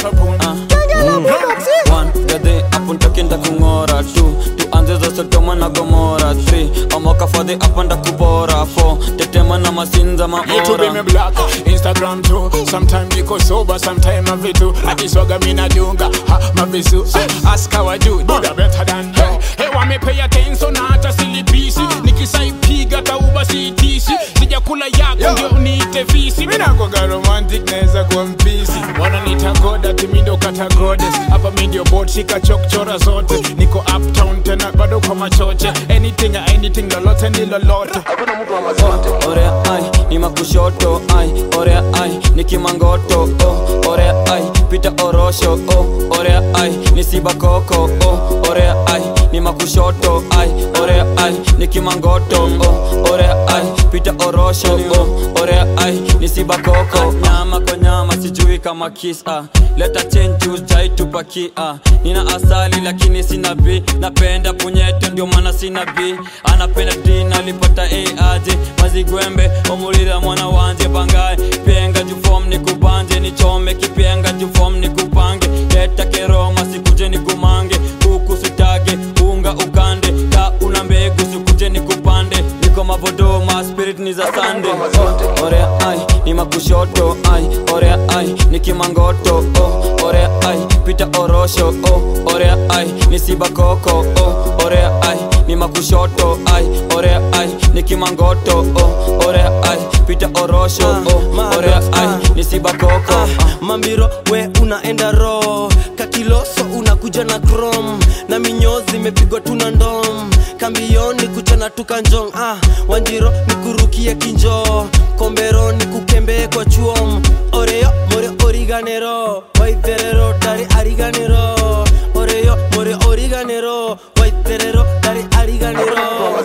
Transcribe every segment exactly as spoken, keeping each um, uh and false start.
sapuni One, gade apunta kinda kungora. Two, tuanze za Sodoma na Gomora. Three, amoka fadhi apanda kubora. Four, tetema na masinza maora. Me to be me black, Instagram too. Sometime niko sober, sometime I vitu. Akiswaga mina dunga, ha, mavisu. Ask how I do, do that better than you. Hey, want me pay attention na hata silipisi. Nikisaipiga tauba sitisi. Sija kula yako ndio uniite visi. Mina kwa romantic neza kwa mpisi. Wana nita goda, timindo kata goddess. Hapa mi ndio board, shika chokchora zote. Niko uptown tena bado kwa machoche. Anything, anything, lolote ni lolote. Ore ai, ni makushoto ai. Ore ai, ni kimangoto oh. Ore ai, pita orosho oh. Ore ai, ni sibakoko oh. Ore ai, ni makushoto ai. Ore ai, ni kimangoto oh. Ore ai, pita orosho oh. Ore ai, ni sibakoko. Nyama kwa nyama sijui kama kiss ah. Leta change juice jai tupaki ah. Nina asali lakini sina B. Napenda punyeto ndio maana sina B. Anapenda dina lipata A aje. Mazigwembe omulira mwana wanje bangaye. Pienga jufom ni kubanje. Nichome kipienga jufom ni kupange. Leta keroma sikuje ni kumange. Kuku sitage unga ukande. Ka una mbegu sikuje ni kupande. Niko mavodoma spirit ni za sande oh. Ore ai ni makushoto ai. Ore ai ni kimangoto oh. Ore ai pita orosho oh. Ore ai ni sibakoko oh. Ore ai ni makushoto ai. Ore ai ni kimangoto oh. Ore ai pita orosho oh. Ore ai ni sibakoko ah, Mambiro we unaenda ro Kakiloso unakuja na chrome. Na minyozi mepigwa tuna ndom. Kambioni kuchana tukanjong ah, Wanjiro nikurukie kinjo. Kombero nikukembe kwa chuom. Oreyo more origanero. Waiterero dari ariganero. Oreyo more origanero. Waiterero dari ariganero.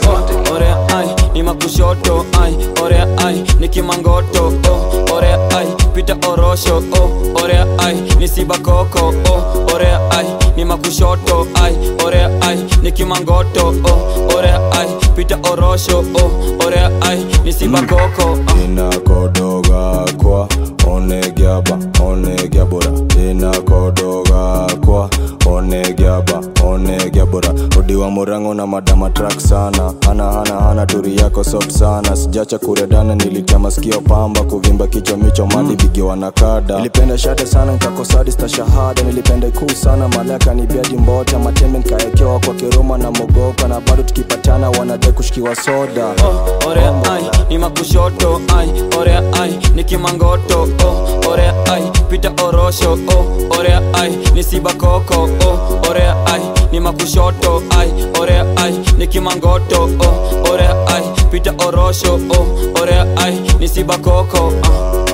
Ore ai ni makushoto ai. Ore ai ni kimangoto oh. Ore ai pita orosho oh. Ore ai ni sibakoko oh. Ore ai ni makushoto ai. Ore ai ni kimangoto oh. Ore ai pita orosho oh. Ore ai ni sibakoko oh. Ina kodoga kwa onegiaba onegiabora. Ina kodoga kwa onegiaba onegiabora. Odiwa Murango na madama track sana. Hana hana hana turi yako soft sana. Sijacha kuredana nilitia masikio pamba. Kuvimba kichwa micho mali bigi wanakada. Nilipenda shate sana nkakosadi sta shahada. Nilipenda ikuu sana malaka ni biadi mbota. Matembe nkaekewa kwa kiroma na mogoka. Na bado tukipatana wanade kushikiwa soda oh. Ore ai ni makushoto ai. Ore ai ni kimangoto oh. Ore ai pita orosho oh. Ore ai ni sibakoko oh. Ore ai ni makushoto ai. Ore ai ni kimangoto oh. Ore ai pita orosho oh. Ore ai ni sibakoko uh.